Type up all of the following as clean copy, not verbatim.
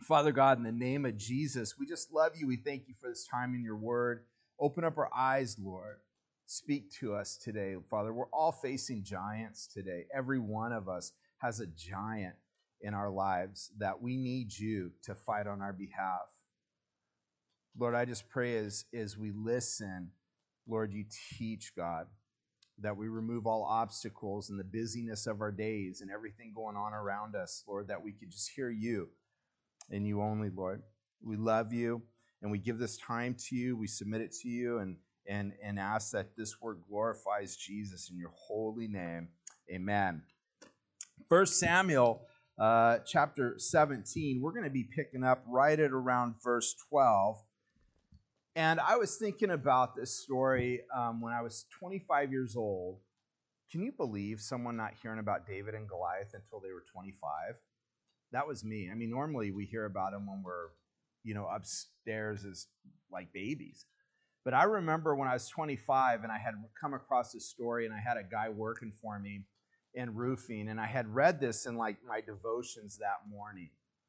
Father God, in the name of Jesus, we just love you. We thank you for this time in your word. Open up our eyes, Lord. Speak to us today, Father. We're all facing giants today. Every one of us has a giant in our lives that we need you to fight on our behalf. Lord, I just pray as we listen, Lord, you teach, God, that we remove all obstacles and the busyness of our days and everything going on around us, Lord, that we could just hear you and you only, Lord. We love you, and we give this time to you. We submit it to you and ask that this word glorifies Jesus in your holy name. Amen. 1 Samuel chapter 17, we're going to be picking up right at around verse 12. And I was thinking about this story when I was 25 years old. Can you believe someone not hearing about David and Goliath until they were 25? That was me. I mean, normally we hear about them when we're, upstairs as like babies. But I remember when I was 25 and I had come across this story and I had a guy working for me in roofing, and I had read this in like my devotions that morning.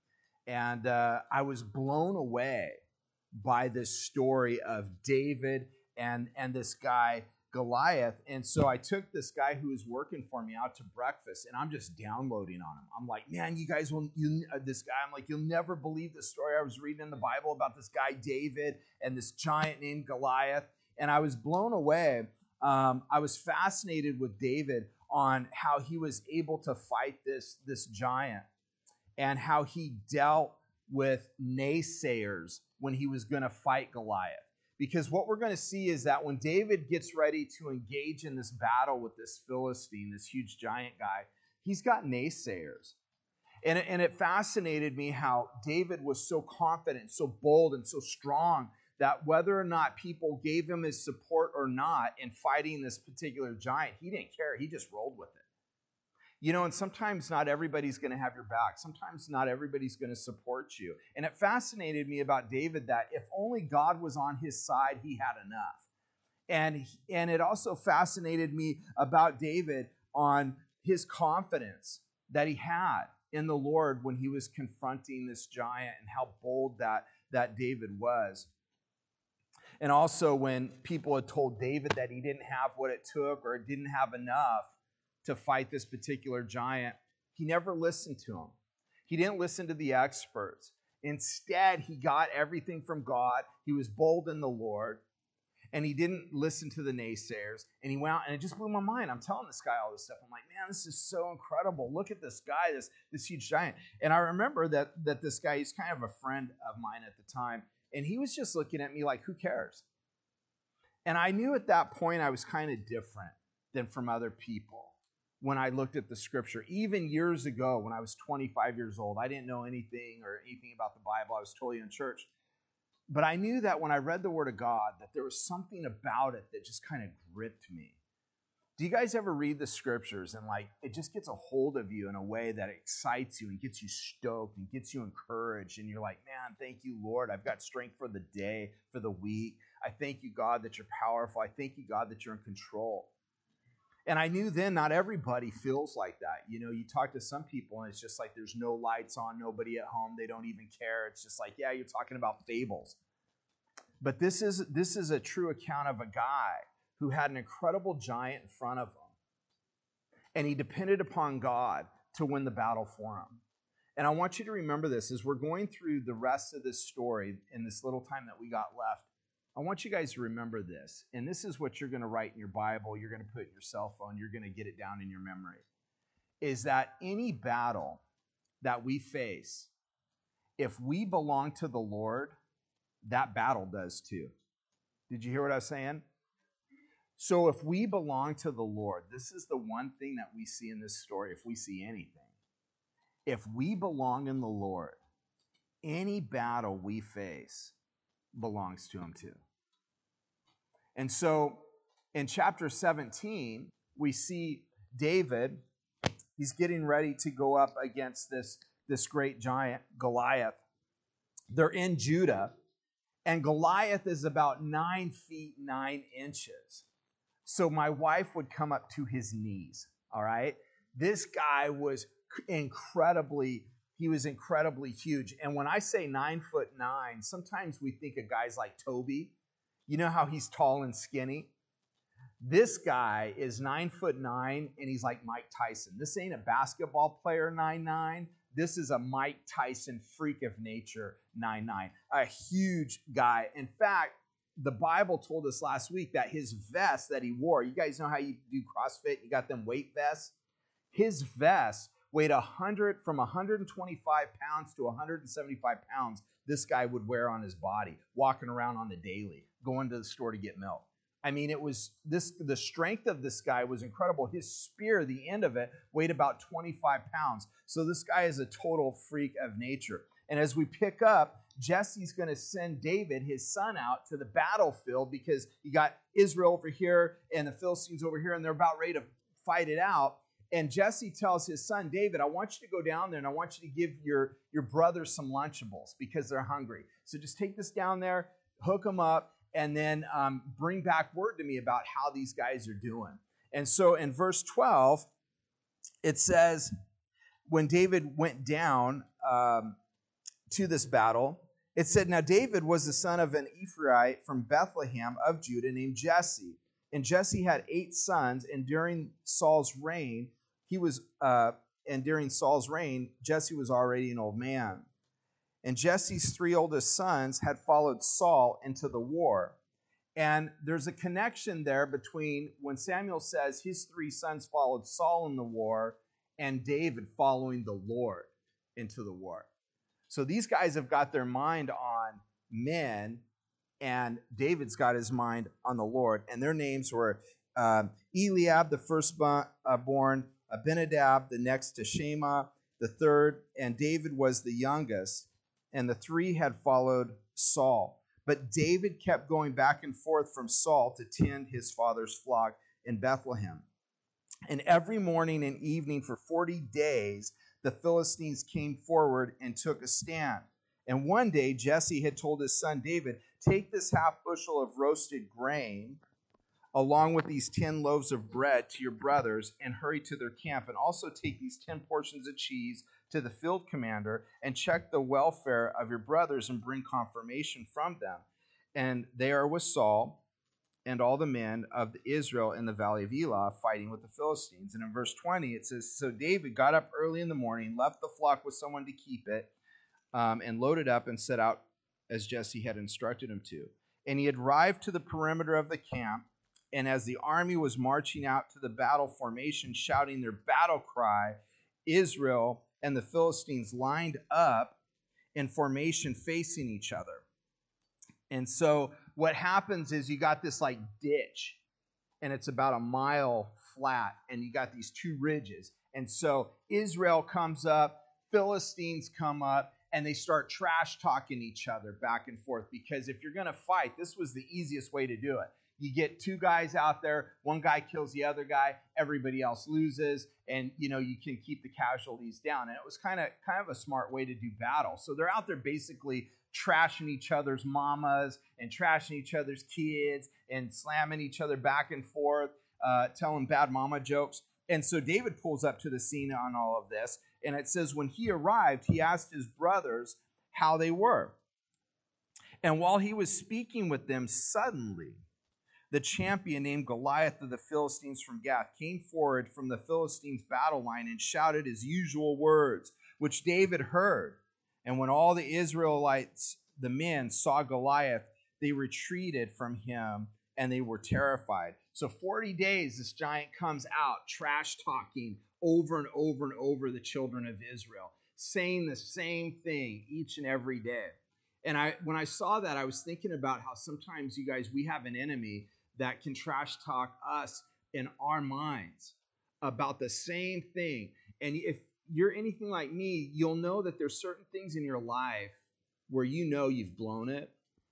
And I was blown away by this story of David and this guy Goliath. And so I took this guy who was working for me out to breakfast, and I'm just downloading on him. I'm like, man, this guy, I'm like, you'll never believe the story I was reading in the Bible about this guy David and this giant named Goliath. And I was blown away. I was fascinated with David on how he was able to fight this giant and how he dealt with naysayers when he was going to fight Goliath. Because what we're going to see is that when David gets ready to engage in this battle with this Philistine, this huge giant guy, he's got naysayers. And it fascinated me how David was so confident, so bold, and so strong that whether or not people gave him his support or not in fighting this particular giant, he didn't care. He just rolled with it. And sometimes not everybody's going to have your back. Sometimes not everybody's going to support you. And it fascinated me about David that if only God was on his side, he had enough. And it also fascinated me about David on his confidence that he had in the Lord when he was confronting this giant, and how bold that David was. And also when people had told David that he didn't have what it took or didn't have enough to fight this particular giant, he never listened to them. He didn't listen to the experts. Instead, he got everything from God. He was bold in the Lord, and he didn't listen to the naysayers. And he went out, and it just blew my mind. I'm telling this guy all this stuff. I'm like, man, this is so incredible. Look at this guy, this huge giant. And I remember that this guy, he's kind of a friend of mine at the time, and he was just looking at me like, who cares? And I knew at that point I was kind of different than from other people. When I looked at the scripture, even years ago when I was 25 years old, I didn't know anything about the Bible. I was totally in church. But I knew that when I read the Word of God, that there was something about it that just kind of gripped me. Do you guys ever read the scriptures and it just gets a hold of you in a way that excites you and gets you stoked and gets you encouraged, and you're like, man, thank you, Lord. I've got strength for the day, for the week. I thank you, God, that you're powerful. I thank you, God, that you're in control. And I knew then not everybody feels like that. You talk to some people and it's just like there's no lights on, nobody at home, they don't even care. It's just like, yeah, you're talking about fables. But this is a true account of a guy who had an incredible giant in front of him. And he depended upon God to win the battle for him. And I want you to remember this as we're going through the rest of this story in this little time that we got left. I want you guys to remember this, and this is what you're going to write in your Bible, you're going to put in your cell phone, you're going to get it down in your memory, is that any battle that we face, if we belong to the Lord, that battle does too. Did you hear what I was saying? So if we belong to the Lord, this is the one thing that we see in this story, if we see anything. If we belong in the Lord, any battle we face belongs to him too. And so in chapter 17, we see David, he's getting ready to go up against this great giant, Goliath. They're in Judah, and Goliath is about 9 feet 9 inches. So my wife would come up to his knees, all right? This guy was incredibly He was incredibly huge. And when I say 9'9", sometimes we think of guys like Toby. You know how he's tall and skinny? This guy is 9'9", and he's like Mike Tyson. This ain't a basketball player 9'9". This is a Mike Tyson freak of nature 9'9". A huge guy. In fact, the Bible told us last week that his vest that he wore, you guys know how you do CrossFit, you got them weight vests? His vest weighed from 125 pounds to 175 pounds. This guy would wear on his body, walking around on the daily, going to the store to get milk. I mean, the strength of this guy was incredible. His spear, the end of it, weighed about 25 pounds. So this guy is a total freak of nature. And as we pick up, Jesse's going to send David, his son, out to the battlefield because you got Israel over here and the Philistines over here, and they're about ready to fight it out. And Jesse tells his son, David, I want you to go down there and I want you to give your brothers some Lunchables because they're hungry. So just take this down there, hook them up, and then bring back word to me about how these guys are doing. And so in verse 12, it says, when David went down to this battle, it said, now David was the son of an Ephraite from Bethlehem of Judah named Jesse. And Jesse had 8 sons, and during Saul's reign, Jesse was already an old man. And Jesse's 3 oldest sons had followed Saul into the war. And there's a connection there between when Samuel says his 3 sons followed Saul in the war and David following the Lord into the war. So these guys have got their mind on men, and David's got his mind on the Lord. And their names were Eliab, the firstborn, Abinadab, the next to Shema, the third, and David was the youngest. And the 3 had followed Saul. But David kept going back and forth from Saul to tend his father's flock in Bethlehem. And every morning and evening for 40 days, the Philistines came forward and took a stand. And one day Jesse had told his son David, take this half bushel of roasted grain along with these 10 loaves of bread to your brothers and hurry to their camp. And also take these 10 portions of cheese to the field commander and check the welfare of your brothers and bring confirmation from them. And they are with Saul and all the men of Israel in the valley of Elah fighting with the Philistines. And in verse 20, it says, so David got up early in the morning, left the flock with someone to keep it, and loaded up and set out as Jesse had instructed him to. And he had arrived to the perimeter of the camp, and as the army was marching out to the battle formation, shouting their battle cry, Israel and the Philistines lined up in formation facing each other. And so what happens is you got this like ditch, and it's about a mile flat, and you got these 2 ridges. And so Israel comes up, Philistines come up, and they start trash talking each other back and forth, because if you're going to fight, this was the easiest way to do it. You get 2 guys out there, one guy kills the other guy, everybody else loses, and you can keep the casualties down. And it was kind of a smart way to do battle. So they're out there basically trashing each other's mamas and trashing each other's kids and slamming each other back and forth, telling bad mama jokes. And so David pulls up to the scene on all of this, and it says when he arrived, he asked his brothers how they were. And while he was speaking with them, suddenly the champion named Goliath of the Philistines from Gath came forward from the Philistines' battle line and shouted his usual words, which David heard. And when all the Israelites, the men, saw Goliath, they retreated from him, and they were terrified. So 40 days, this giant comes out, trash talking over and over and over the children of Israel, saying the same thing each and every day. And when I saw that, I was thinking about how sometimes, you guys, we have an enemy that can trash talk us in our minds about the same thing. And if you're anything like me, you'll know that there's certain things in your life where you've blown it,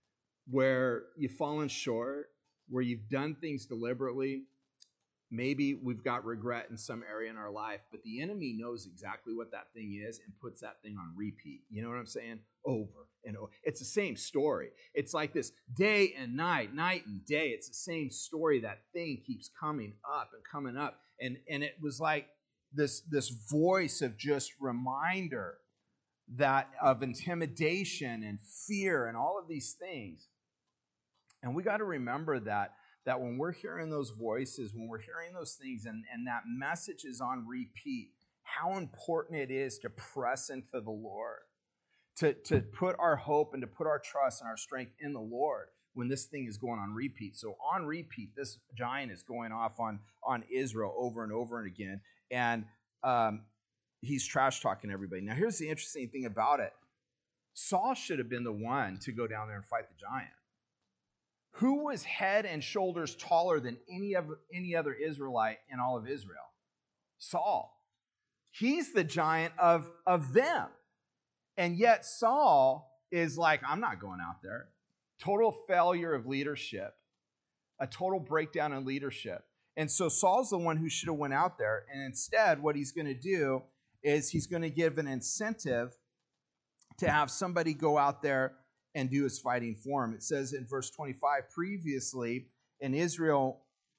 where you've fallen short, where you've done things deliberately. Maybe we've got regret in some area in our life, but the enemy knows exactly what that thing is and puts that thing on repeat. You know what I'm saying? Over and over. It's the same story. It's like this day and night, night and day. It's the same story. That thing keeps coming up and coming up. And it was like this voice of just reminder that of intimidation and fear and all of these things. And we got to remember that when we're hearing those voices, when we're hearing those things, and that message is on repeat, how important it is to press into the Lord, to put our hope and to put our trust and our strength in the Lord when this thing is going on repeat. So on repeat, this giant is going off on Israel over and over and again. And he's trash talking everybody. Now, here's the interesting thing about it. Saul should have been the one to go down there and fight the giant. Who was head and shoulders taller than any other Israelite in all of Israel? Saul. He's the giant of them. And yet Saul is like, I'm not going out there. Total failure of leadership. A total breakdown in leadership. And so Saul's the one who should have went out there. And instead, what he's going to do is he's going to give an incentive to have somebody go out there and do his fighting for him. It says in verse 25, previously an Israelite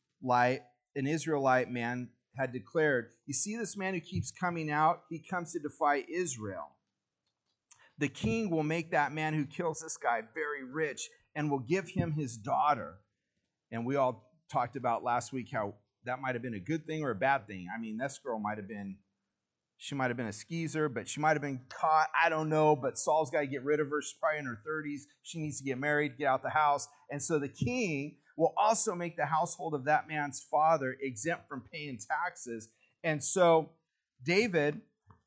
man had declared, you see this man who keeps coming out, he comes to defy Israel. The king will make that man who kills this guy very rich and will give him his daughter. And we all talked about last week how that might have been a good thing or a bad thing. I mean, this girl might have been a skeezer, but she might have been caught. I don't know, but Saul's got to get rid of her. She's probably in her 30s. She needs to get married, get out the house. And so the king will also make the household of that man's father exempt from paying taxes. And so David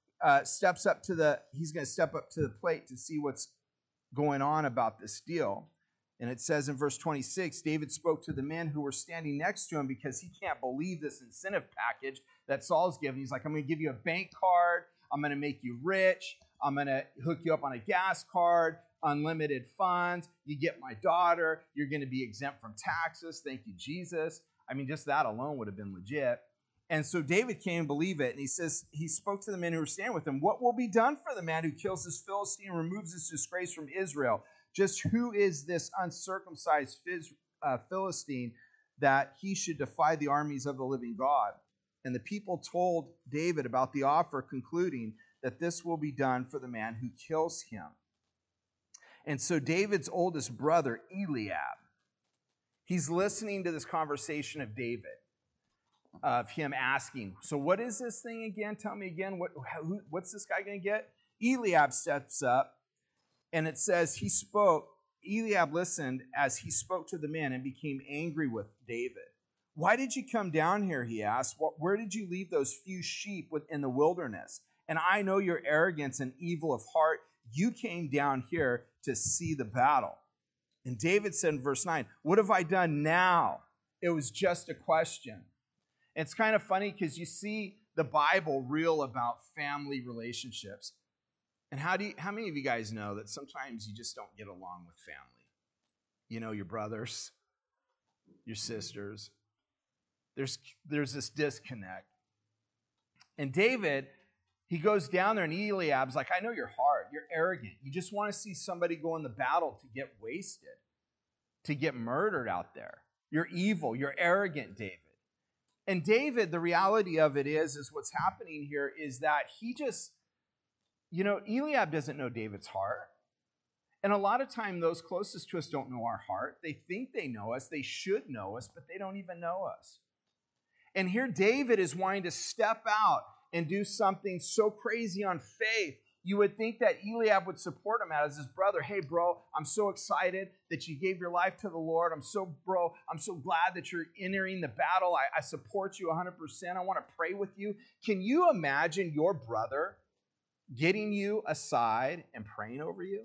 he's going to step up to the plate to see what's going on about this deal. And it says in verse 26, David spoke to the men who were standing next to him because he can't believe this incentive package that Saul's given. He's like, I'm going to give you a bank card. I'm going to make you rich. I'm going to hook you up on a gas card, unlimited funds. You get my daughter. You're going to be exempt from taxes. Thank you, Jesus. I mean, just that alone would have been legit. And so David can't even believe it. And he says, he spoke to the men who were standing with him. What will be done for the man who kills this Philistine and removes this disgrace from Israel? Just who is this uncircumcised Philistine that he should defy the armies of the living God? And the people told David about the offer, concluding that this will be done for the man who kills him. And so David's oldest brother, Eliab, he's listening to this conversation of David, of him asking, so what is this thing again? Tell me again, what's this guy going to get? Eliab steps up. And it says Eliab listened as he spoke to the men and became angry with David. Why did you come down here, he asked. Where did you leave those few sheep in the wilderness? And I know your arrogance and evil of heart. You came down here to see the battle. And David said in verse 9, what have I done now? It was just a question. It's kind of funny because you see the Bible real about family relationships. And how many of you guys know that sometimes you just don't get along with family? You know, your brothers, your sisters. There's this disconnect. And David, he goes down there and Eliab's like, I know your heart. You're arrogant. You just want to see somebody go in the battle to get wasted, to get murdered out there. You're evil. You're arrogant, David. And David, the reality of it is what's happening here is that he just, Eliab doesn't know David's heart. And a lot of time, those closest to us don't know our heart. They think they know us. They should know us, but they don't even know us. And here David is wanting to step out and do something so crazy on faith. You would think that Eliab would support him as his brother. Hey, bro, I'm so excited that you gave your life to the Lord. I'm so glad that you're entering the battle. I support you 100%. I want to pray with you. Can you imagine your brother getting you aside and praying over you?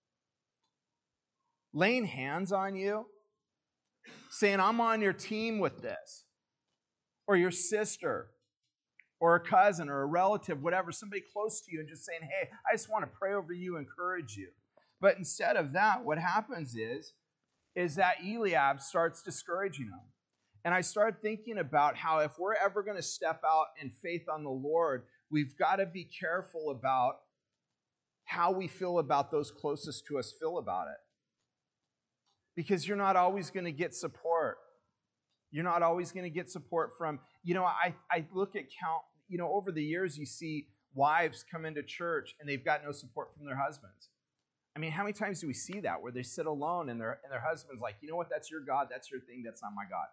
Laying hands on you? Saying, I'm on your team with this. Or your sister, or a cousin, or a relative, whatever, somebody close to you, and just saying, hey, I just want to pray over you, encourage you. But instead of that, what happens is that Eliab starts discouraging him. And I started thinking about how if we're ever going to step out in faith on the Lord, we've got to be careful about how we feel about those closest to us feel about it. Because you're not always going to get support. You're not always going to get support from, I look at over the years, you see wives come into church and they've got no support from their husbands. I mean, how many times do we see that where they sit alone and their husband's like, you know what, that's your God, that's your thing, that's not my God.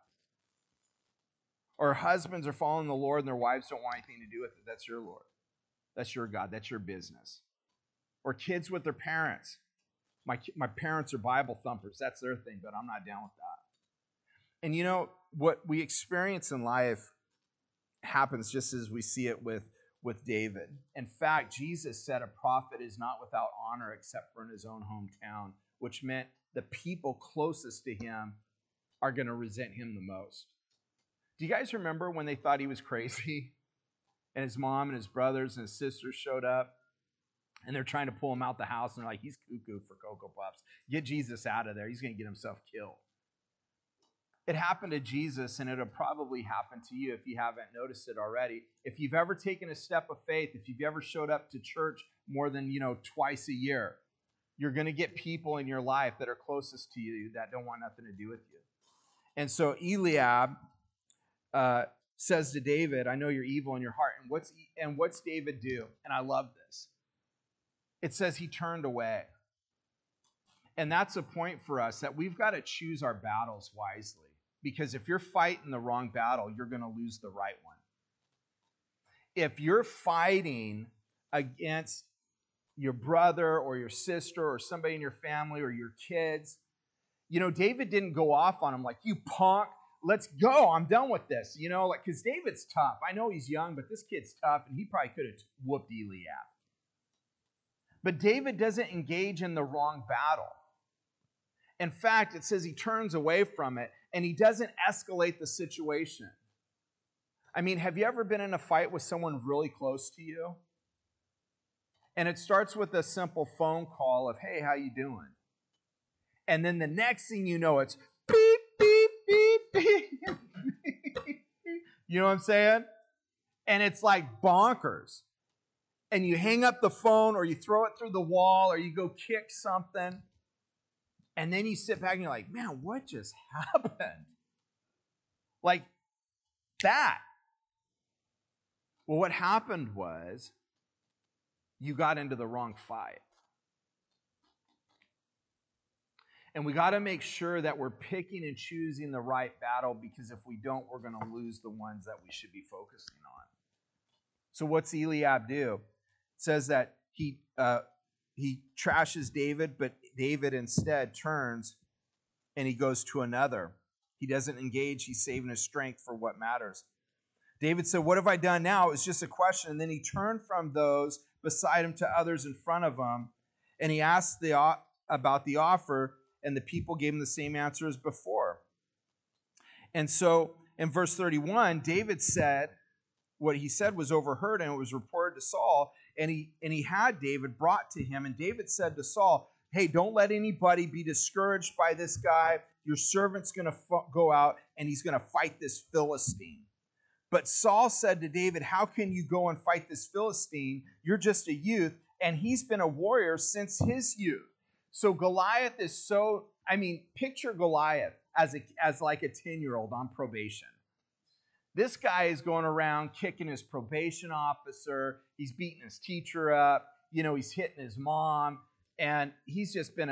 Or husbands are following the Lord and their wives don't want anything to do with it. That's your Lord. That's your God. That's your business. Or kids with their parents. My parents are Bible thumpers. That's their thing, but I'm not down with that. And you know, what we experience in life happens just as we see it with David. In fact, Jesus said a prophet is not without honor except for in his own hometown, which meant the people closest to him are going to resent him the most. Do you guys remember when they thought he was crazy? And his mom and his brothers and his sisters showed up, and they're trying to pull him out the house, and they're like, he's cuckoo for Cocoa Puffs. Get Jesus out of there. He's going to get himself killed. It happened to Jesus, and it'll probably happen to you if you haven't noticed it already. If you've ever taken a step of faith, if you've ever showed up to church more than, twice a year, you're going to get people in your life that are closest to you that don't want nothing to do with you. And so Eliab says to David, I know you're evil in your heart. And what's David do? And I love this. It says he turned away. And that's a point for us that we've got to choose our battles wisely. Because if you're fighting the wrong battle, you're going to lose the right one. If you're fighting against your brother or your sister or somebody in your family or your kids, David didn't go off on him like, you punk, let's go, I'm done with this. Because David's tough. I know he's young, but this kid's tough, and he probably could have whooped Eliab. But David doesn't engage in the wrong battle. In fact, it says he turns away from it, and he doesn't escalate the situation. I mean, have you ever been in a fight with someone really close to you? And it starts with a simple phone call of, hey, how you doing? And then the next thing you know, it's beep, beep, beep, beep. You know what I'm saying? And it's like bonkers. And you hang up the phone, or you throw it through the wall, or you go kick something. And then you sit back and you're like, man, what just happened? Like that. Well, what happened was you got into the wrong fight. And we got to make sure that we're picking and choosing the right battle, because if we don't, we're going to lose the ones that we should be focusing on. So what's Eliab do? It says that he trashes David, but David instead turns and he goes to another. He doesn't engage. He's saving his strength for what matters. David said, what have I done now? It was just a question. And then he turned from those beside him to others in front of him, and he asked about the offer, and the people gave him the same answer as before. And so in verse 31, David said, what he said was overheard, and it was reported to Saul, and he had David brought to him. And David said to Saul, hey, don't let anybody be discouraged by this guy. Your servant's going to go out, and he's going to fight this Philistine. But Saul said to David, how can you go and fight this Philistine? You're just a youth, and he's been a warrior since his youth. So Goliath is picture Goliath as like a 10-year-old on probation. This guy is going around kicking his probation officer. He's beating his teacher up. He's hitting his mom. And he's just been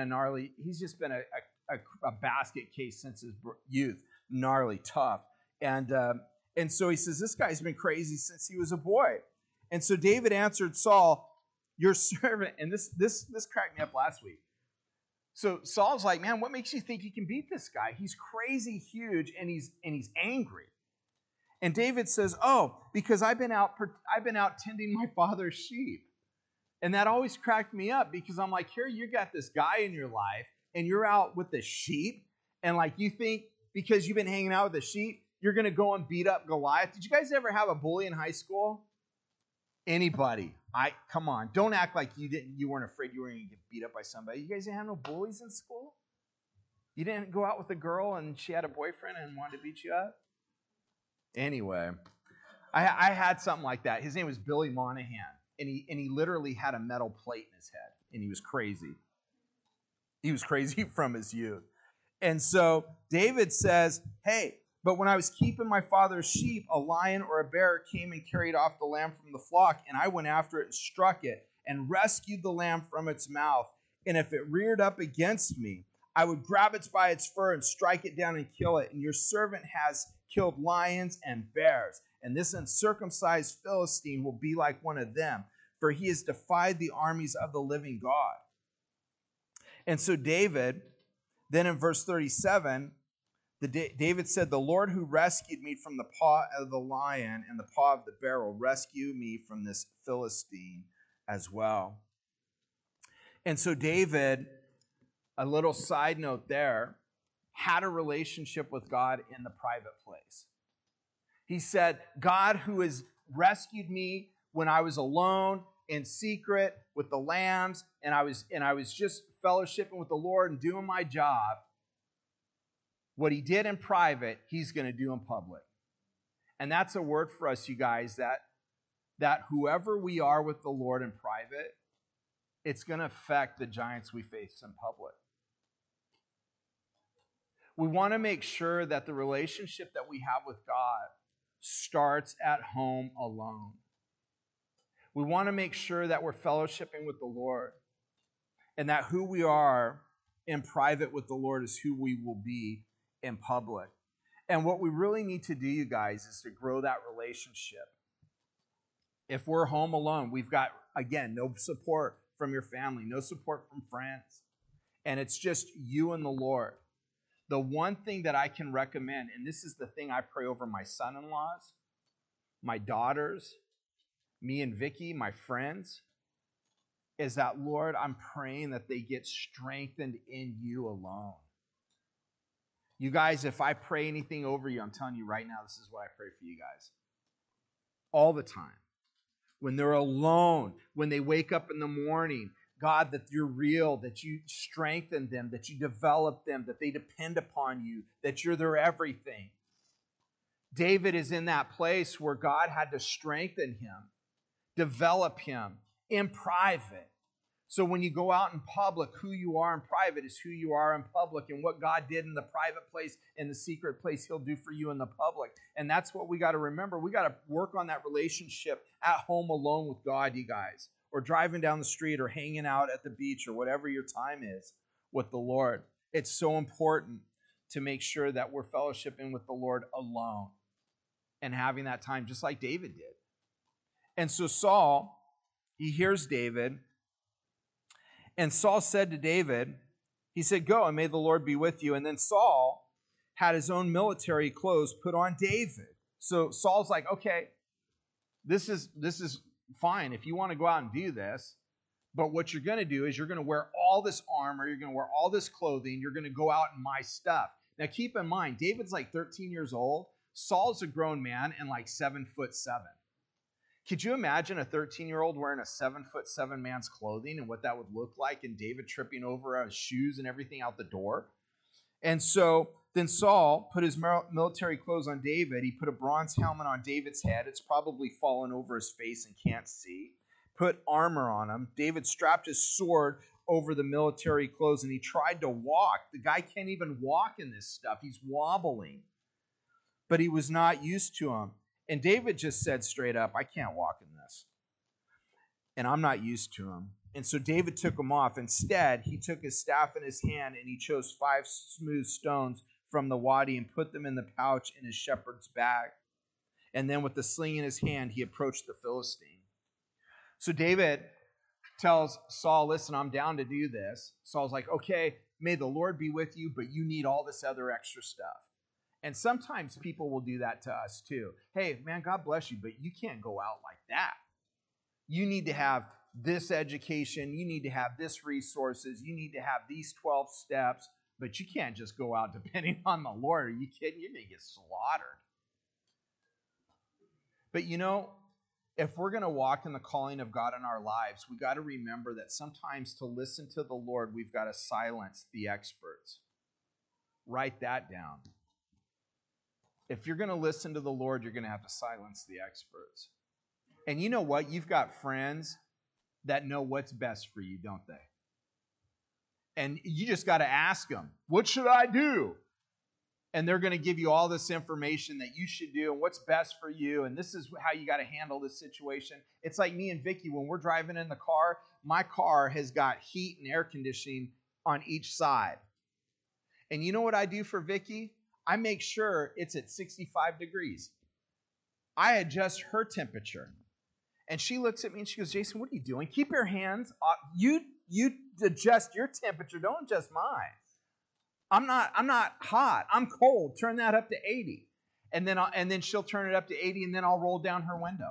a basket case since his youth. Gnarly, tough. And so he says, this guy's been crazy since he was a boy. And so David answered Saul, your servant, and this cracked me up last week. So Saul's like, man, what makes you think you can beat this guy? He's crazy huge, and he's angry. And David says, oh, because I've been out tending my father's sheep. And that always cracked me up, because I'm like, here you got this guy in your life, and you're out with the sheep, and like you think because you've been hanging out with the sheep, you're going to go and beat up Goliath. Did you guys ever have a bully in high school? Anybody? Come on. Don't act like you weren't afraid you were going to get beat up by somebody. You guys didn't have no bullies in school? You didn't go out with a girl and she had a boyfriend and wanted to beat you up? Anyway, I had something like that. His name was Billy Monahan, and he literally had a metal plate in his head, and he was crazy. He was crazy from his youth. And so David says, hey, But when I was keeping my father's sheep, a lion or a bear came and carried off the lamb from the flock, and I went after it and struck it and rescued the lamb from its mouth. And if it reared up against me, I would grab it by its fur and strike it down and kill it. And your servant has killed lions and bears. And this uncircumcised Philistine will be like one of them, for he has defied the armies of the living God. And so David, then in verse 37, David said, the Lord who rescued me from the paw of the lion and the paw of the bear will rescue me from this Philistine as well. And so David, a little side note there, had a relationship with God in the private place. He said, God who has rescued me when I was alone in secret with the lambs, and I was just fellowshipping with the Lord and doing my job. What he did in private, he's going to do in public. And that's a word for us, you guys, that whoever we are with the Lord in private, it's going to affect the giants we face in public. We want to make sure that the relationship that we have with God starts at home alone. We want to make sure that we're fellowshipping with the Lord and that who we are in private with the Lord is who we will be in public. And what we really need to do, you guys, is to grow that relationship. If we're home alone, we've got, again, no support from your family, no support from friends, and it's just you and the Lord. The one thing that I can recommend, and this is the thing I pray over my son-in-laws, my daughters, me and Vicky, my friends, is that, Lord, I'm praying that they get strengthened in you alone. You guys, if I pray anything over you, I'm telling you right now, this is what I pray for you guys. All the time. When they're alone, when they wake up in the morning, God, that you're real, that you strengthen them, that you develop them, that they depend upon you, that you're their everything. David is in that place where God had to strengthen him, develop him in private. So when you go out in public, who you are in private is who you are in public. And what God did in the private place, in the secret place, he'll do for you in the public. And that's what we got to remember. We got to work on that relationship at home alone with God, you guys. Or driving down the street or hanging out at the beach or whatever your time is with the Lord. It's so important to make sure that we're fellowshipping with the Lord alone and having that time just like David did. And so Saul, he hears David, and Saul said to David, he said, go, and may the Lord be with you. And then Saul had his own military clothes put on David. So Saul's like, okay, this is fine if you want to go out and do this, but what you're going to do is you're going to wear all this armor, you're going to wear all this clothing, you're going to go out in my stuff. Now keep in mind, David's like 13 years old, Saul's a grown man and like 7'7". Could you imagine a 13-year-old wearing a 7'7" man's clothing and what that would look like, and David tripping over his shoes and everything out the door? And so then Saul put his military clothes on David. He put a bronze helmet on David's head. It's probably fallen over his face and can't see. Put armor on him. David strapped his sword over the military clothes, and he tried to walk. The guy can't even walk in this stuff. He's wobbling. But he was not used to him. And David just said straight up, I can't walk in this. And I'm not used to him. And so David took him off. Instead, he took his staff in his hand and he chose 5 smooth stones from the wadi and put them in the pouch in his shepherd's bag. And then with the sling in his hand, he approached the Philistine. So David tells Saul, listen, I'm down to do this. Saul's like, okay, may the Lord be with you, but you need all this other extra stuff. And sometimes people will do that to us too. Hey, man, God bless you, but you can't go out like that. You need to have this education. You need to have this resources. You need to have these 12 steps, but you can't just go out depending on the Lord. Are you kidding? You're going to get slaughtered. But you know, if we're going to walk in the calling of God in our lives, we got to remember that sometimes to listen to the Lord, we've got to silence the experts. Write that down. If you're going to listen to the Lord, you're going to have to silence the experts. And you know what? You've got friends that know what's best for you, don't they? And you just got to ask them, what should I do? and they're going to give you all this information that you should do and what's best for you, and this is how you got to handle this situation. It's like me and Vicky, when we're driving in the car, my car has got heat and air conditioning on each side. And you know what I do for Vicky? I make sure it's at 65 degrees. I adjust her temperature. And she looks at me and she goes, Jason, what are you doing? Keep your hands off. You adjust your temperature. Don't adjust mine. I'm not hot. I'm cold. Turn that up to 80. And then she'll turn it up to 80, and then I'll roll down her window.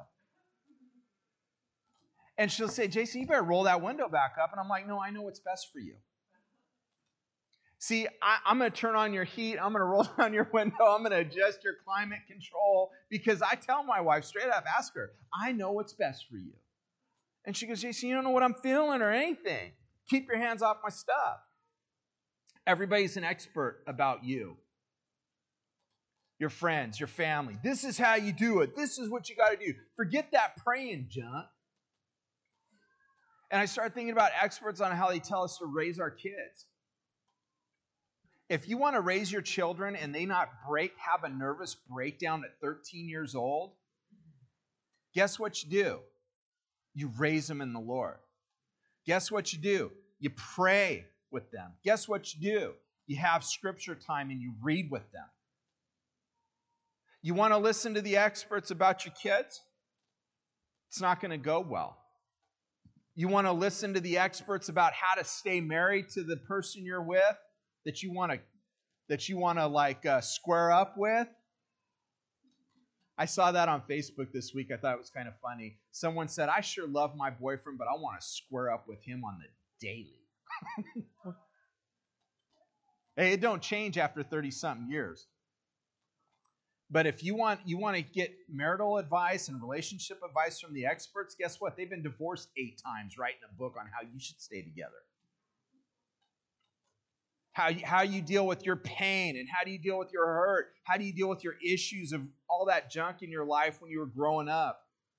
And she'll say, Jason, you better roll that window back up. And I'm like, no, I know what's best for you. See, I'm going to turn on your heat. I'm going to roll down your window. I'm going to adjust your climate control, because I tell my wife straight up, ask her, I know what's best for you. And she goes, Jason, you don't know what I'm feeling or anything. Keep your hands off my stuff. Everybody's an expert about you. Your friends, your family. This is how you do it. This is what you got to do. Forget that praying junk. And I started thinking about experts on how they tell us to raise our kids. If you want to raise your children and they not have a nervous breakdown at 13 years old, guess what you do? You raise them in the Lord. Guess what you do? You pray with them. Guess what you do? You have scripture time and you read with them. You want to listen to the experts about your kids? It's not going to go well. You want to listen to the experts about how to stay married to the person you're with that you want to square up with? I saw that on Facebook this week. I thought it was kind of funny. Someone said, I sure love my boyfriend, but I want to square up with him on the daily. Hey, it don't change after 30-something years. But if you want to get marital advice and relationship advice from the experts, guess what? They've been divorced 8 times, writing a book on how you should stay together. How you deal with your pain, and how do you deal with your hurt? How do you deal with your issues of all that junk in your life when you were growing up?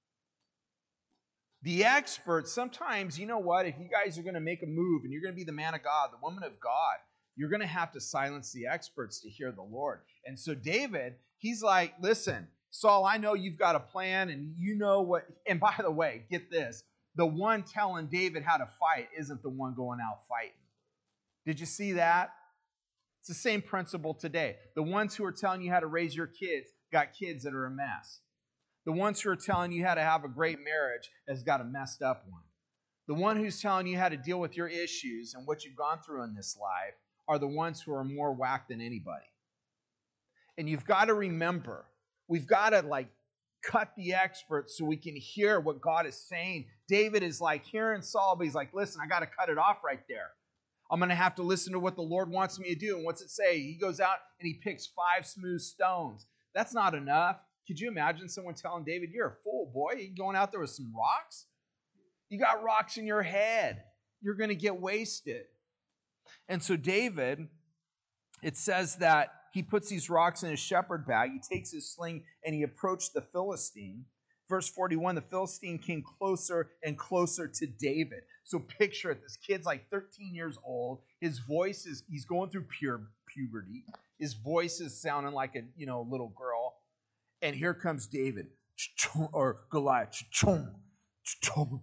The experts, sometimes, you know what? If you guys are going to make a move and you're going to be the man of God, the woman of God, you're going to have to silence the experts to hear the Lord. And so David, he's like, listen, Saul, I know you've got a plan and you know what. And by the way, get this. The one telling David how to fight isn't the one going out fighting. Did you see that? It's the same principle today. The ones who are telling you how to raise your kids got kids that are a mess. The ones who are telling you how to have a great marriage has got a messed up one. The one who's telling you how to deal with your issues and what you've gone through in this life are the ones who are more whacked than anybody. And you've got to remember, we've got to cut the experts so we can hear what God is saying. David is hearing Saul, but he's like, listen, I got to cut it off right there. I'm going to have to listen to what the Lord wants me to do. And what's it say? He goes out and he picks 5 smooth stones. That's not enough. Could you imagine someone telling David, you're a fool, boy. You're going out there with some rocks? You got rocks in your head. You're going to get wasted. And so David, it says that he puts these rocks in his shepherd bag. He takes his sling and he approached the Philistine. Verse 41, the Philistine came closer and closer to David. So picture it. This kid's 13 years old. His voice he's going through puberty. His voice is sounding like a little girl. And here comes David, or Goliath. Could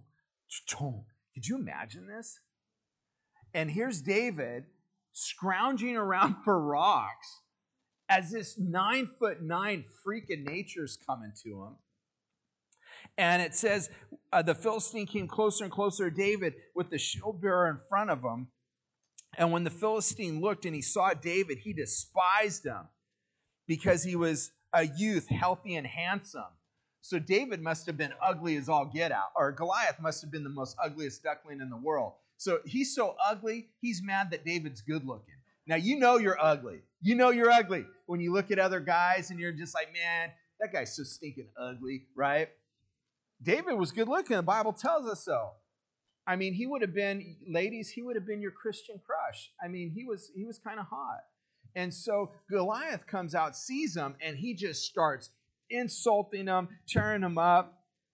you imagine this? And here's David scrounging around for rocks as this 9'9" freak of nature's coming to him. And it says, the Philistine came closer and closer to David with the shield bearer in front of him. And when the Philistine looked and he saw David, he despised him because he was a youth, healthy and handsome. So David must have been ugly as all get out, or Goliath must have been the most ugliest duckling in the world. So he's so ugly, he's mad that David's good looking. Now, you know you're ugly. You know you're ugly when you look at other guys and you're just like, man, that guy's so stinking ugly, right? David was good looking. The Bible tells us so. I mean, he would have been, ladies, he would have been your Christian crush. I mean, he was kind of hot. And so Goliath comes out, sees him, and he just starts insulting him, tearing him up.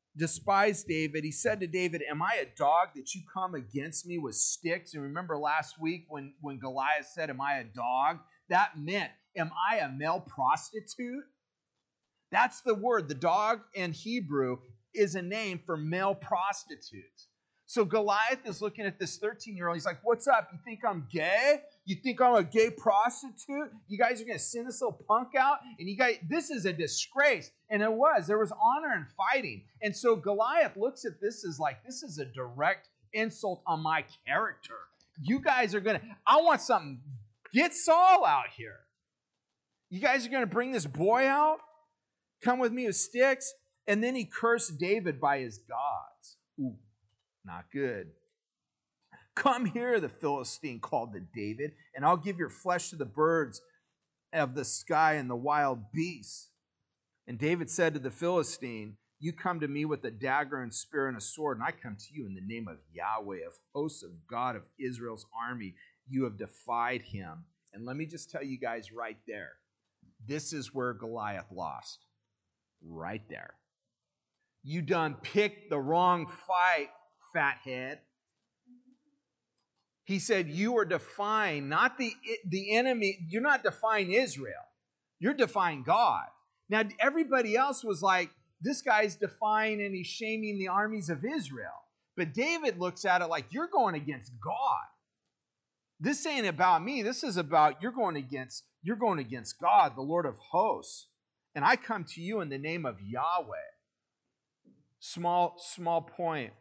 despised David. He said to David, am I a dog that you come against me with sticks? And remember last week when Goliath said, am I a dog? That meant, am I a male prostitute? That's the word. The dog in Hebrew is a name for male prostitutes. So Goliath is looking at this 13-year-old. He's like, what's up? You think I'm gay? You think I'm a gay prostitute? You guys are going to send this little punk out? And you guys, this is a disgrace. And it was. There was honor in fighting. And so Goliath looks at this as like, this is a direct insult on my character. You guys are going to, I want something. Get Saul out here. You guys are going to bring this boy out? Come with me with sticks? And then he cursed David by his gods. Ooh. Not good. Come here, the Philistine called to David, and I'll give your flesh to the birds of the sky and the wild beasts. And David said to the Philistine, you come to me with a dagger and spear and a sword, and I come to you in the name of Yahweh, of hosts of God of Israel's army. You have defied him. And let me just tell you guys right there, this is where Goliath lost. Right there. You done picked the wrong fight, fathead. He said, you are defying not the enemy. You're not defying Israel. You're defying God. Now, everybody else was like, this guy's defying and he's shaming the armies of Israel. But David looks at it like, you're going against God. This ain't about me. This is about you're going against God, the Lord of hosts. And I come to you in the name of Yahweh. Small point,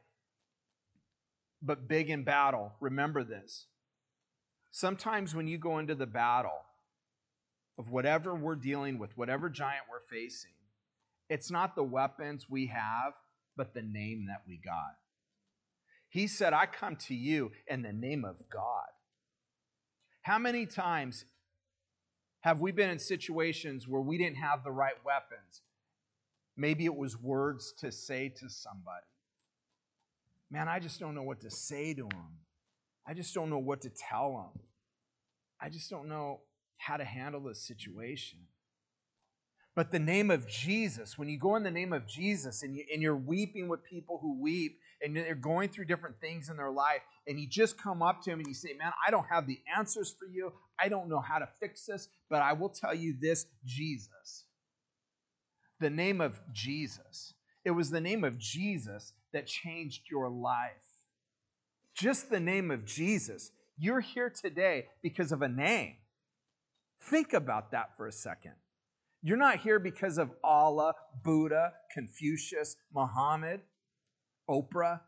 but big in battle. Remember this. Sometimes when you go into the battle of whatever we're dealing with, whatever giant we're facing, it's not the weapons we have, but the name that we got. He said, I come to you in the name of God. How many times have we been in situations where we didn't have the right weapons? Maybe it was words to say to somebody. Man, I just don't know what to say to them. I just don't know what to tell them. I just don't know how to handle this situation. But the name of Jesus, when you go in the name of Jesus and you're weeping with people who weep and they're going through different things in their life, and you just come up to them and you say, man, I don't have the answers for you. I don't know how to fix this, but I will tell you this, Jesus. The name of Jesus. It was the name of Jesus that changed your life. Just the name of Jesus. You're here today because of a name. Think about that for a second. You're not here because of Allah, Buddha, Confucius, Muhammad, Oprah.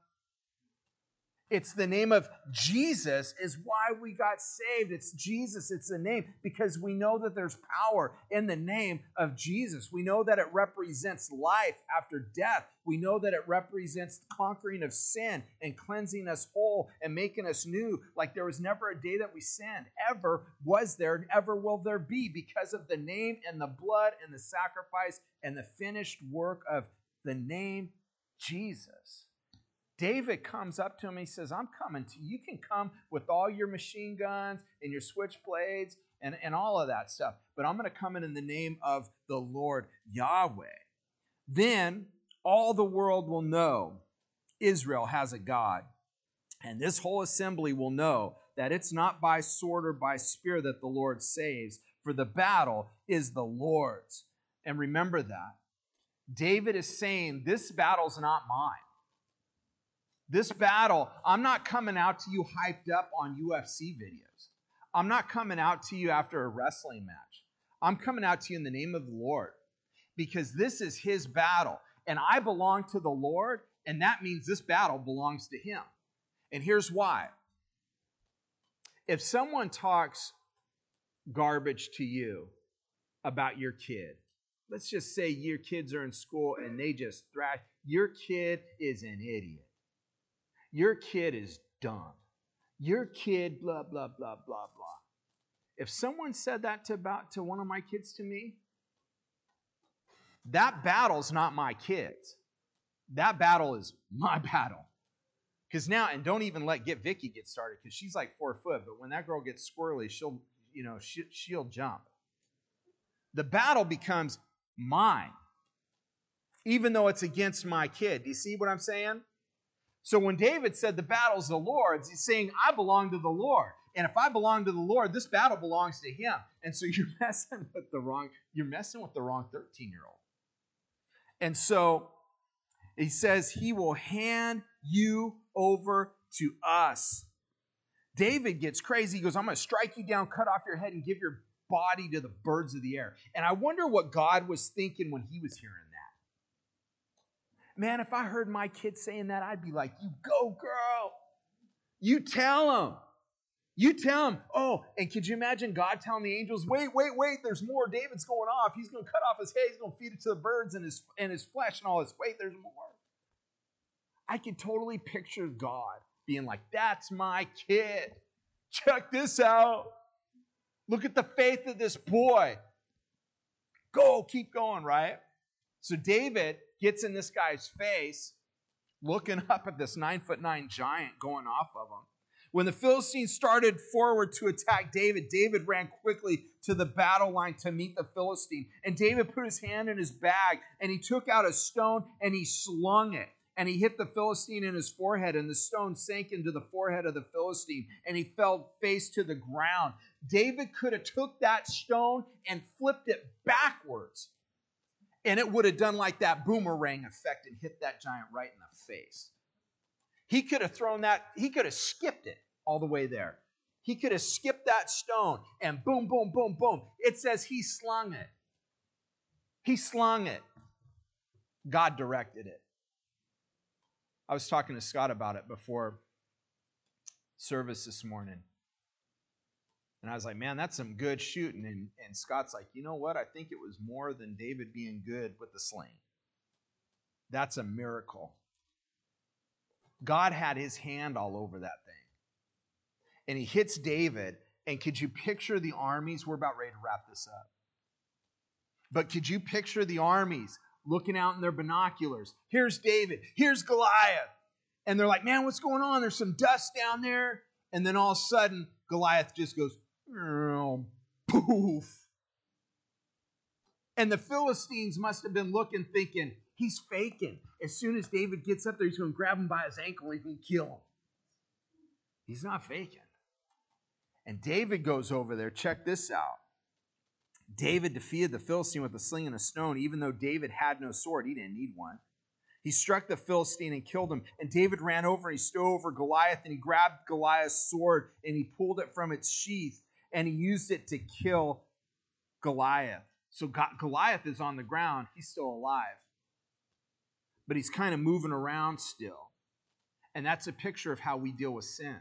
It's the name of Jesus is why we got saved. It's Jesus. It's the name because we know that there's power in the name of Jesus. We know that it represents life after death. We know that it represents conquering of sin and cleansing us whole and making us new. Like there was never a day that we sinned. Ever was there and ever will there be because of the name and the blood and the sacrifice and the finished work of the name Jesus. David comes up to him and he says, I'm coming to you. You can come with all your machine guns and your switchblades and all of that stuff. But I'm going to come in the name of the Lord Yahweh. Then all the world will know Israel has a God. And this whole assembly will know that it's not by sword or by spear that the Lord saves, for the battle is the Lord's. And remember that. David is saying, this battle's not mine. This battle, I'm not coming out to you hyped up on UFC videos. I'm not coming out to you after a wrestling match. I'm coming out to you in the name of the Lord because this is his battle. And I belong to the Lord, and that means this battle belongs to him. And here's why. If someone talks garbage to you about your kid, let's just say your kids are in school and they just thrash, your kid is an idiot. Your kid is dumb. Your kid, blah, blah, blah, blah, blah. If someone said that to one of my kids to me, that battle's not my kids. That battle is my battle. Because now, and don't even get Vicky get started because she's like 4 foot, but when that girl gets squirrely, she'll jump. The battle becomes mine. even though it's against my kid. Do you see what I'm saying? So when David said the battle's the Lord's, he's saying, I belong to the Lord. And if I belong to the Lord, this battle belongs to him. And so you're messing with the wrong 13-year-old. And so he says he will hand you over to us. David gets crazy. He goes, I'm going to strike you down, cut off your head, and give your body to the birds of the air. And I wonder what God was thinking when he was hearing that. Man, if I heard my kid saying that, I'd be like, you go, girl. You tell him. You tell him. Oh, and could you imagine God telling the angels, wait, there's more. David's going off. He's going to cut off his head. He's going to feed it to the birds and his flesh and all this. Wait, there's more. I could totally picture God being like, that's my kid. Check this out. Look at the faith of this boy. Go, keep going, right? So David gets in this guy's face, looking up at this 9'9" giant going off of him. When the Philistines started forward to attack David, David ran quickly to the battle line to meet the Philistine. And David put his hand in his bag, and he took out a stone, and he slung it. And he hit the Philistine in his forehead, and the stone sank into the forehead of the Philistine, and he fell face to the ground. David could have took that stone and flipped it backwards, and it would have done like that boomerang effect and hit that giant right in the face. He could have thrown that, he could have skipped it all the way there. He could have skipped that stone, and boom, boom, boom, boom. It says he slung it. He slung it. God directed it. I was talking to Scott about it before service this morning. And I was like, man, that's some good shooting. And Scott's like, you know what? I think it was more than David being good with the sling. That's a miracle. God had his hand all over that thing. And he hits David. And could you picture the armies? We're about ready to wrap this up. But could you picture the armies looking out in their binoculars? Here's David. Here's Goliath. And they're like, man, what's going on? There's some dust down there. And then all of a sudden, Goliath just goes, poof. And the Philistines must have been looking, thinking, he's faking. As soon as David gets up there, he's going to grab him by his ankle and he's going to kill him. He's not faking. And David goes over there. Check this out. David defeated the Philistine with a sling and a stone, even though David had no sword. He didn't need one. He struck the Philistine and killed him. And David ran over and he stood over Goliath and he grabbed Goliath's sword and he pulled it from its sheath and he used it to kill Goliath. So Goliath is on the ground. He's still alive. But he's kind of moving around still. And that's a picture of how we deal with sin.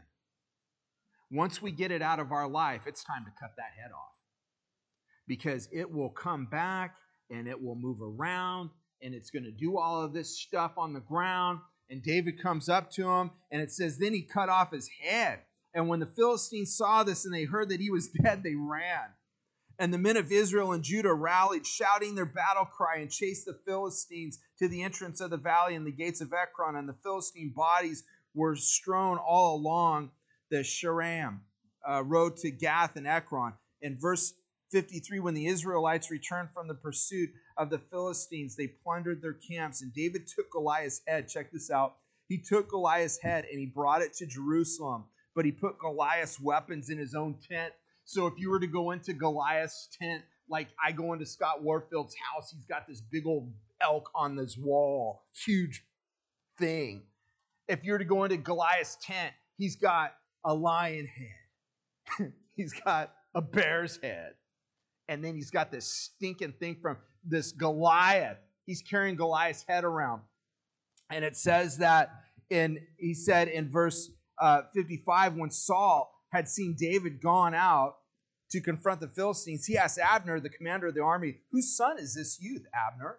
Once we get it out of our life, it's time to cut that head off. Because it will come back and it will move around and it's going to do all of this stuff on the ground. And David comes up to him and it says, then he cut off his head. And when the Philistines saw this and they heard that he was dead, they ran. And the men of Israel and Judah rallied, shouting their battle cry, and chased the Philistines to the entrance of the valley and the gates of Ekron. And the Philistine bodies were strewn all along the Sharam road to Gath and Ekron. In verse 53, when the Israelites returned from the pursuit of the Philistines, they plundered their camps. And David took Goliath's head. Check this out. He took Goliath's head and he brought it to Jerusalem. But he put Goliath's weapons in his own tent. So if you were to go into Goliath's tent, like I go into Scott Warfield's house, he's got this big old elk on this wall. Huge thing. If you were to go into Goliath's tent, he's got a lion head. He's got a bear's head. And then he's got this stinking thing from this Goliath. He's carrying Goliath's head around. And it says that he said in verse 55, when Saul had seen David gone out to confront the Philistines, he asked Abner, the commander of the army, whose son is this youth, Abner?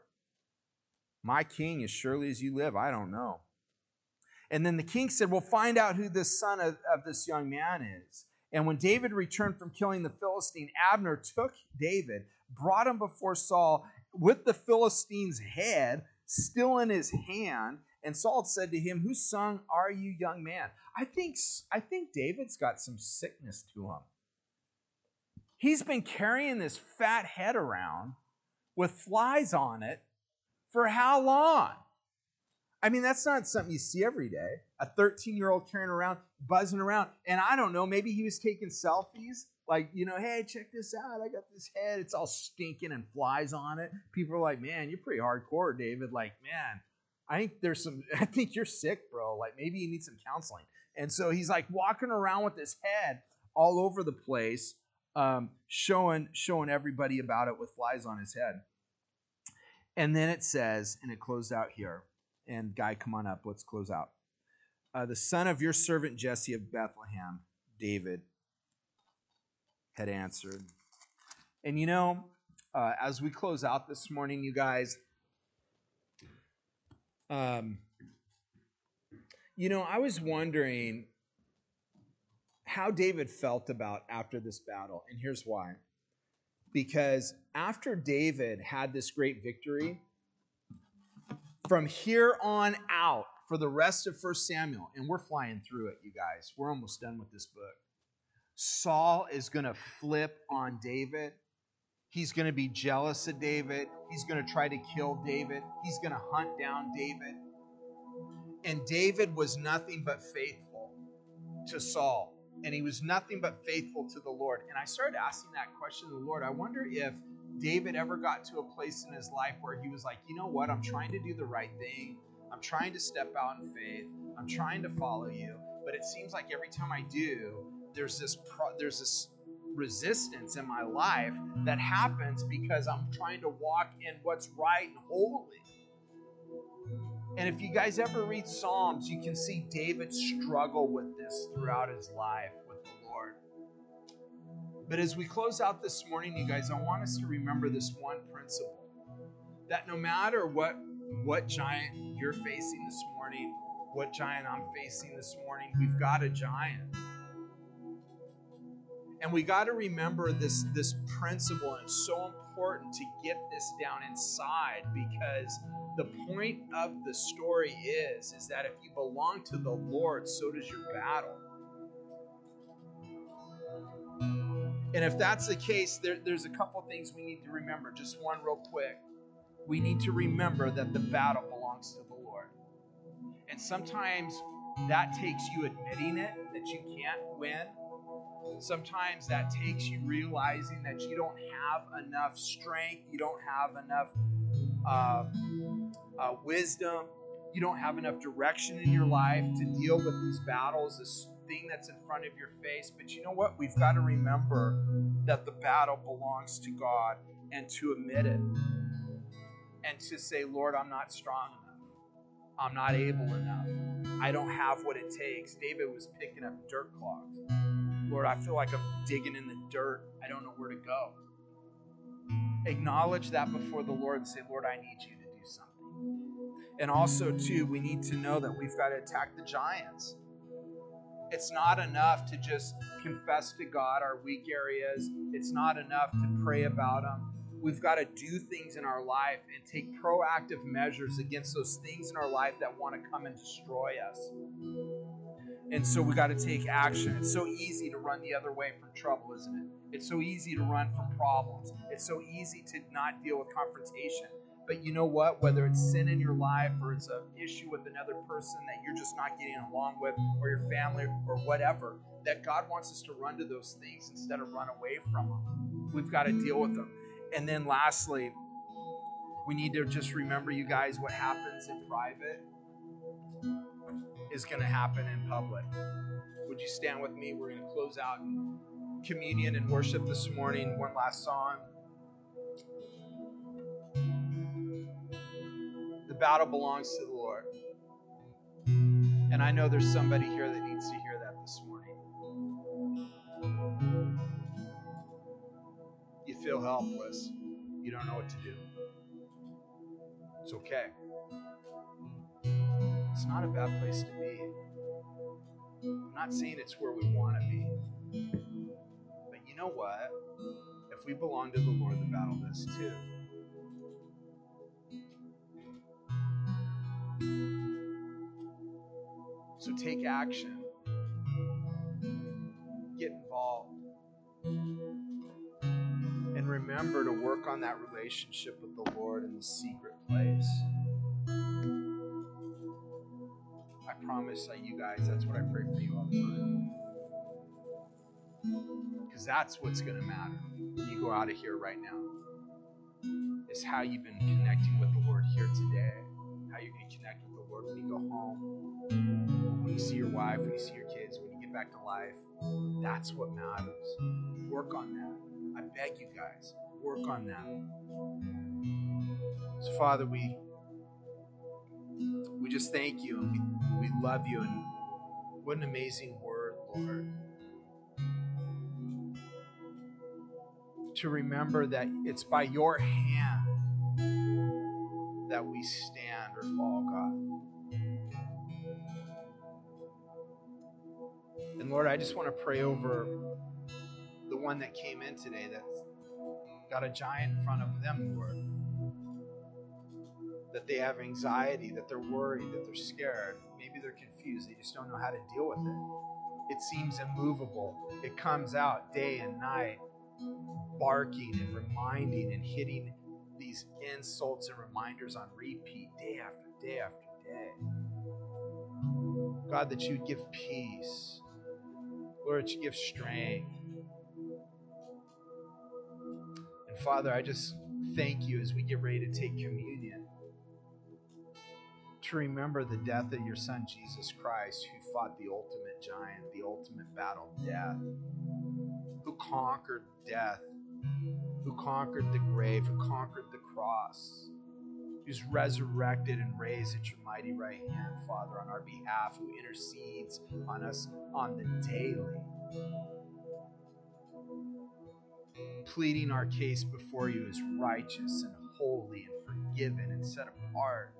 My king, as surely as you live, I don't know. And then the king said, well, find out who this son of this young man is. And when David returned from killing the Philistine, Abner took David, brought him before Saul with the Philistine's head still in his hand. And Saul said to him, whose son are you, young man? I think David's got some sickness to him. He's been carrying this fat head around with flies on it For how long? I mean, that's not something you see every day. A 13-year-old carrying around, buzzing around. And I don't know, maybe he was taking selfies. Like, hey, check this out. I got this head. It's all stinking and flies on it. People are like, man, you're pretty hardcore, David. Like, man, I think you're sick, bro. Like, maybe you need some counseling. And so he's like walking around with his head all over the place, showing everybody about it with flies on his head. And then it says, and it closed out here. And Guy, come on up. Let's close out. The son of your servant Jesse of Bethlehem, David, had answered. And as we close out this morning, you guys, I was wondering how David felt about after this battle. And here's why. Because after David had this great victory, from here on out, for the rest of 1 Samuel, and we're flying through it, you guys. We're almost done with this book. Saul is going to flip on David. He's going to be jealous of David. He's going to try to kill David. He's going to hunt down David. And David was nothing but faithful to Saul. And he was nothing but faithful to the Lord. And I started asking that question to the Lord. I wonder if David ever got to a place in his life where he was like, you know what? I'm trying to do the right thing. I'm trying to step out in faith. I'm trying to follow you. But it seems like every time I do, there's this resistance in my life that happens because I'm trying to walk in what's right and holy. And if you guys ever read Psalms, you can see David struggle with this throughout his life with the Lord. But as we close out this morning, you guys, I want us to remember this one principle, that no matter what giant you're facing this morning, what giant I'm facing this morning, we've got a giant. And we got to remember this principle, and it's so important to get this down inside, because the point of the story is that if you belong to the Lord, so does your battle. And if that's the case, there's a couple things we need to remember. Just one real quick. We need to remember that the battle belongs to the Lord. And sometimes that takes you admitting it, that you can't win. Sometimes that takes you realizing that you don't have enough strength, you don't have enough wisdom, you don't have enough direction in your life to deal with these battles, this thing that's in front of your face. But you know what? We've got to remember that the battle belongs to God, and to admit it. And to say, Lord, I'm not strong enough. I'm not able enough. I don't have what it takes. David was picking up dirt clods. Lord, I feel like I'm digging in the dirt. I don't know where to go. Acknowledge that before the Lord and say, Lord, I need you to do something. And also, too, we need to know that we've got to attack the giants. It's not enough to just confess to God our weak areas. It's not enough to pray about them. We've got to do things in our life and take proactive measures against those things in our life that want to come and destroy us. And so we got to take action. It's so easy to run the other way from trouble, isn't it? It's so easy to run from problems. It's so easy to not deal with confrontation. But you know what? Whether it's sin in your life, or it's an issue with another person that you're just not getting along with, or your family, or whatever, that God wants us to run to those things instead of run away from them. We've got to deal with them. And then lastly, we need to just remember, you guys, what happens in private is going to happen in public. Would you stand with me? We're going to close out in communion and worship this morning. One last song. The battle belongs to the Lord. And I know there's somebody here that needs to hear that this morning. You feel helpless. You don't know what to do. It's okay. It's not a bad place to be. I'm not saying it's where we want to be. But you know what? If we belong to the Lord, the battle does too. So take action. Get involved. And remember, remember to work on that relationship with the Lord in the secret place. I promise that you guys, that's what I pray for you all the time. Because that's what's going to matter when you go out of here right now. Is how you've been connecting with the Lord here today. How you're going to connect with the Lord when you go home. When you see your wife, when you see your kids, when you get back to life. That's what matters. Work on that. I beg you guys, work on that. So Father, we just thank you and we love you, and what an amazing word, Lord. To remember that it's by your hand that we stand or fall, God. And Lord, I just want to pray over the one that came in today that's got a giant in front of them, Lord. That they have anxiety, that they're worried, that they're scared. Maybe they're confused. They just don't know how to deal with it. It seems immovable. It comes out day and night, barking and reminding and hitting these insults and reminders on repeat day after day after day. God, that you'd give peace. Lord, that you give strength. And Father, I just thank you as we get ready to take communion, to remember the death of your Son, Jesus Christ, who fought the ultimate giant, the ultimate battle, death, who conquered death, who conquered the grave, who conquered the cross, who's resurrected and raised at your mighty right hand, Father, on our behalf, who intercedes on us on the daily, pleading our case before you as righteous and holy and forgiven and set apart,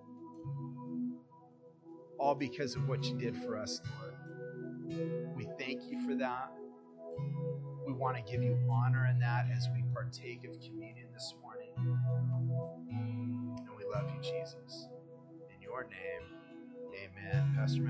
all because of what you did for us, Lord. We thank you for that. We want to give you honor in that as we partake of communion this morning. And we love you, Jesus. In your name, amen. Pastor Matt.